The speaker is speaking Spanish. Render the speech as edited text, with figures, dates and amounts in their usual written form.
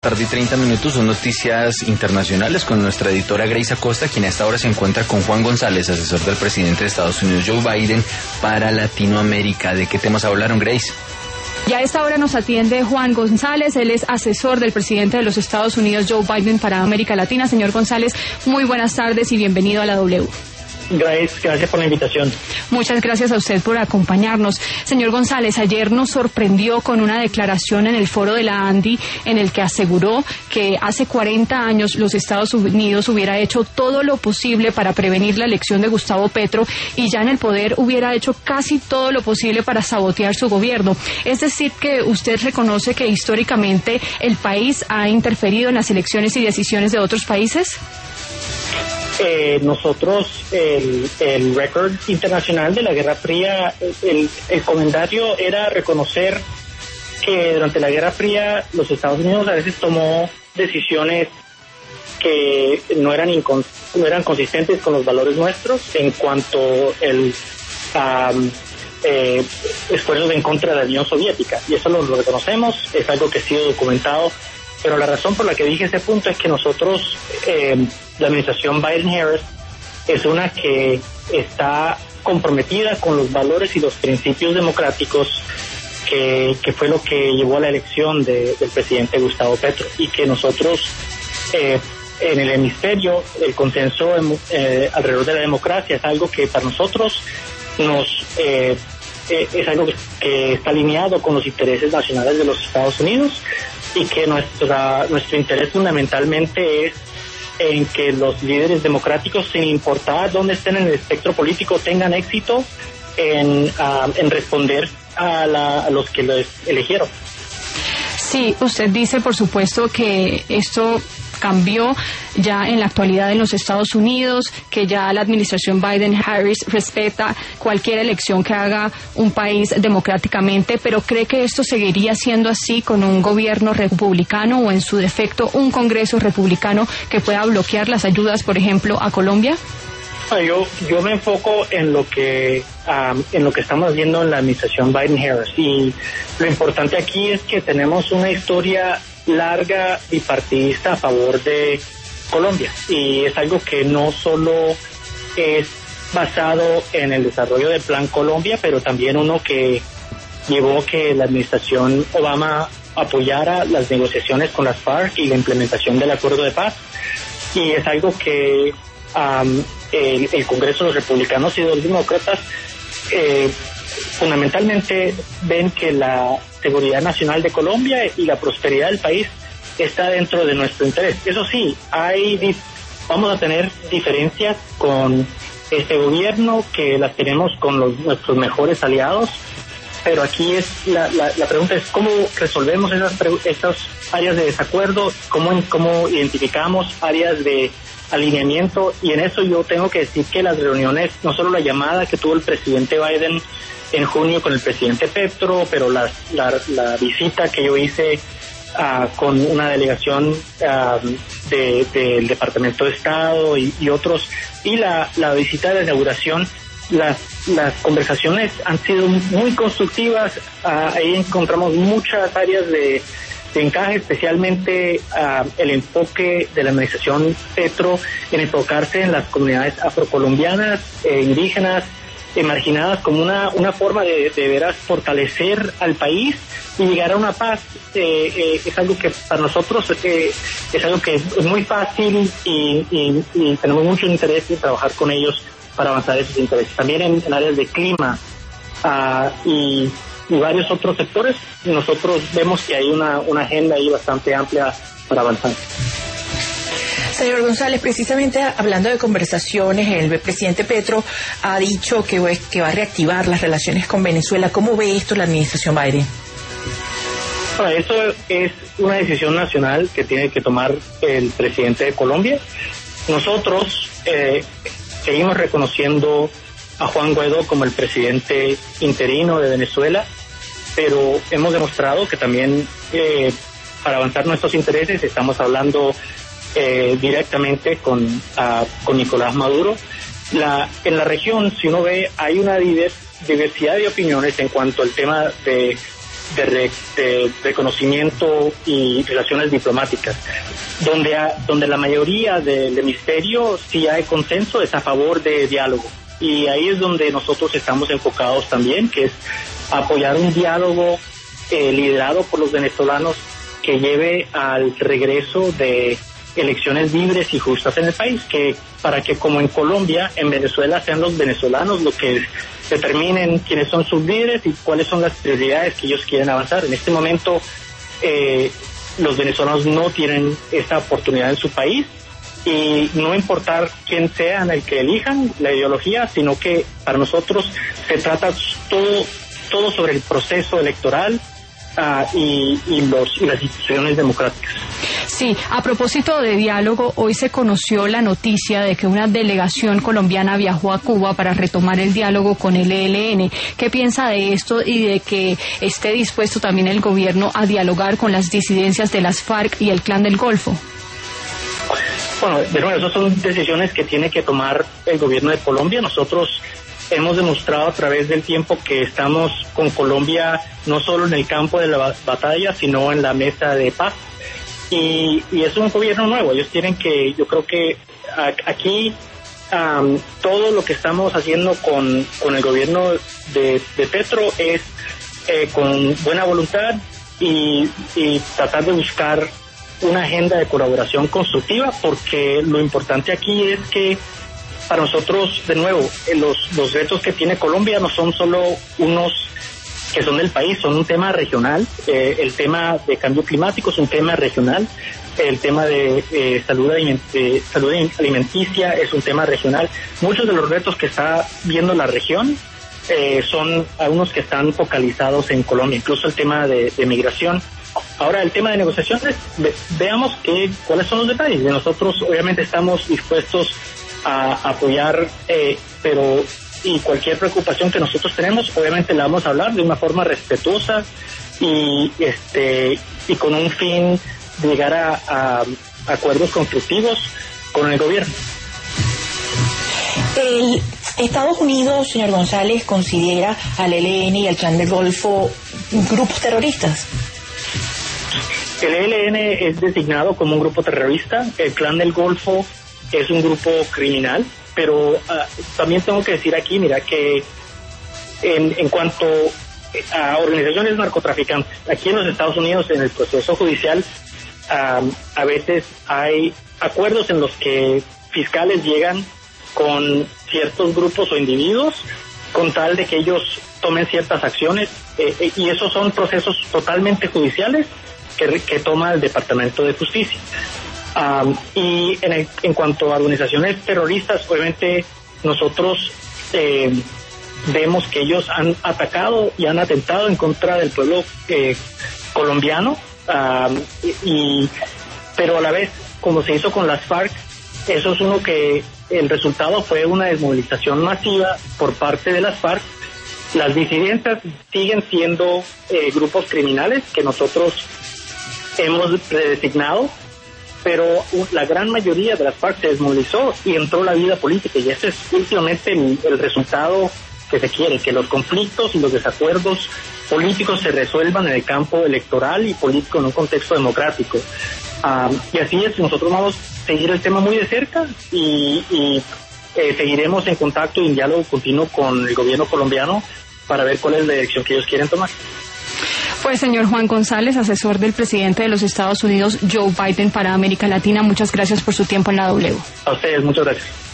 tarde y 30 minutos, son noticias internacionales con nuestra editora Grace Acosta, quien a esta hora se encuentra con Juan González, asesor del presidente de Estados Unidos, Joe Biden, para Latinoamérica. ¿De qué temas hablaron, Grace? Ya a esta hora nos atiende Juan González, él es asesor del presidente de los Estados Unidos, Joe Biden, para América Latina. Señor González, muy buenas tardes y bienvenido a la W. Gracias por la invitación. Muchas gracias a usted por acompañarnos. Señor González, ayer nos sorprendió con una declaración en el foro de la ANDI en el que aseguró que hace 40 años los Estados Unidos hubiera hecho todo lo posible para prevenir la elección de Gustavo Petro y ya en el poder hubiera hecho casi todo lo posible para sabotear su gobierno. Es decir, que usted reconoce que históricamente el país ha interferido en las elecciones y decisiones de otros países. Nosotros, el récord internacional de la Guerra Fría, el comentario era reconocer que durante la Guerra Fría los Estados Unidos a veces tomó decisiones que no eran consistentes con los valores nuestros en cuanto esfuerzos en contra de la Unión Soviética, y eso lo reconocemos, es algo que ha sido documentado. Pero la razón por la que dije ese punto es que nosotros, la administración Biden-Harris, es una que está comprometida con los valores y los principios democráticos que fue lo que llevó a la elección del presidente Gustavo Petro, y que nosotros, en el hemisferio, el consenso alrededor de la democracia es algo que para nosotros es algo que está alineado con los intereses nacionales de los Estados Unidos, y que nuestro interés fundamentalmente es en que los líderes democráticos, sin importar dónde estén en el espectro político, tengan éxito en responder a los que los eligieron. Sí, usted dice, por supuesto, que esto cambió ya en la actualidad en los Estados Unidos, que ya la administración Biden-Harris respeta cualquier elección que haga un país democráticamente, pero ¿cree que esto seguiría siendo así con un gobierno republicano o, en su defecto, un Congreso republicano que pueda bloquear las ayudas, por ejemplo, a Colombia? Yo me enfoco en lo que estamos viendo en la administración Biden-Harris, y lo importante aquí es que tenemos una historia larga y partidista a favor de Colombia, y es algo que no solo es basado en el desarrollo del Plan Colombia, pero también uno que llevó que la administración Obama apoyara las negociaciones con las FARC y la implementación del acuerdo de paz, y es algo que el Congreso, los republicanos y los demócratas fundamentalmente ven que la seguridad nacional de Colombia y la prosperidad del país está dentro de nuestro interés. Eso sí, vamos a tener diferencias con este gobierno, que las tenemos con nuestros mejores aliados, pero aquí la pregunta es cómo resolvemos esas áreas de desacuerdo, cómo identificamos áreas de alineamiento, y en eso yo tengo que decir que las reuniones, no solo la llamada que tuvo el presidente Biden en junio con el presidente Petro, pero la visita que yo hice con una delegación del Departamento de Estado y otros, y la visita de la inauguración, las conversaciones han sido muy constructivas. Ahí encontramos muchas áreas de encaje, especialmente el enfoque de la administración Petro en enfocarse en las comunidades afrocolombianas, indígenas, marginadas, como una forma de veras fortalecer al país y llegar a una paz. Es algo que para nosotros es algo que es muy fácil, y tenemos mucho interés en trabajar con ellos para avanzar esos intereses. También en áreas de clima y varios otros sectores, nosotros vemos que hay una agenda ahí bastante amplia para avanzar. Señor González, precisamente hablando de conversaciones, el presidente Petro ha dicho que va a reactivar las relaciones con Venezuela. ¿Cómo ve esto la administración Biden? Bueno, eso es una decisión nacional que tiene que tomar el presidente de Colombia. Nosotros seguimos reconociendo a Juan Guaidó como el presidente interino de Venezuela, pero hemos demostrado que también para avanzar nuestros intereses estamos hablando directamente con Nicolás Maduro. En la región, si uno ve, hay una diversidad de opiniones en cuanto al tema de de reconocimiento y relaciones diplomáticas, donde la mayoría del hemisferio sí hay consenso, es a favor de diálogo. Y ahí es donde nosotros estamos enfocados también, que es apoyar un diálogo liderado por los venezolanos que lleve al regreso de elecciones libres y justas en el país, para que como en Colombia, en Venezuela sean los venezolanos los que determinen quiénes son sus líderes y cuáles son las prioridades que ellos quieren avanzar. En este momento los venezolanos no tienen esta oportunidad en su país, y no importar quién sean el que elijan la ideología, sino que para nosotros se trata todo sobre el proceso electoral y las instituciones democráticas. Sí, a propósito de diálogo, hoy se conoció la noticia de que una delegación colombiana viajó a Cuba para retomar el diálogo con el ELN. ¿Qué piensa de esto y de que esté dispuesto también el gobierno a dialogar con las disidencias de las FARC y el Clan del Golfo? Bueno, de nuevo, esas son decisiones que tiene que tomar el gobierno de Colombia. Nosotros hemos demostrado a través del tiempo que estamos con Colombia no solo en el campo de la batalla, sino en la mesa de paz. Y es un gobierno nuevo. Ellos tienen que, yo creo que aquí todo lo que estamos haciendo con el gobierno de Petro es con buena voluntad y tratar de buscar una agenda de colaboración constructiva, porque lo importante aquí es que para nosotros, de nuevo, los retos que tiene Colombia no son solo unos que son del país, son un tema regional. El tema de cambio climático es un tema regional, el tema de salud alimenticia es un tema regional. Muchos de los retos que está viendo la región son algunos que están focalizados en Colombia, incluso el tema de migración. Ahora, el tema de negociaciones, veamos cuáles son los detalles. Nosotros obviamente estamos dispuestos a apoyar, y cualquier preocupación que nosotros tenemos, obviamente la vamos a hablar de una forma respetuosa y con un fin de llegar a acuerdos constructivos con el gobierno. Estados Unidos, señor González, considera al ELN y al Clan del Golfo grupos terroristas. El ELN es designado como un grupo terrorista, el Clan del Golfo es un grupo criminal, pero también tengo que decir aquí, mira, que en cuanto a organizaciones narcotraficantes, aquí en los Estados Unidos, en el proceso judicial, a veces hay acuerdos en los que fiscales llegan con ciertos grupos o individuos con tal de que ellos tomen ciertas acciones, y esos son procesos totalmente judiciales que toma el Departamento de Justicia. Y en cuanto a organizaciones terroristas, obviamente nosotros vemos que ellos han atacado y han atentado en contra del pueblo colombiano, pero a la vez, como se hizo con las FARC, eso es uno que el resultado fue una desmovilización masiva por parte de las FARC. Las disidencias siguen siendo grupos criminales que nosotros hemos predesignado, pero la gran mayoría de las FARC se desmovilizó y entró la vida política, y ese es últimamente el resultado que se quiere, que los conflictos y los desacuerdos políticos se resuelvan en el campo electoral y político en un contexto democrático. Y así es, nosotros vamos a seguir el tema muy de cerca y seguiremos en contacto y en diálogo continuo con el gobierno colombiano para ver cuál es la dirección que ellos quieren tomar. Pues señor Juan González, asesor del presidente de los Estados Unidos, Joe Biden, para América Latina, muchas gracias por su tiempo en la W. A ustedes, muchas gracias.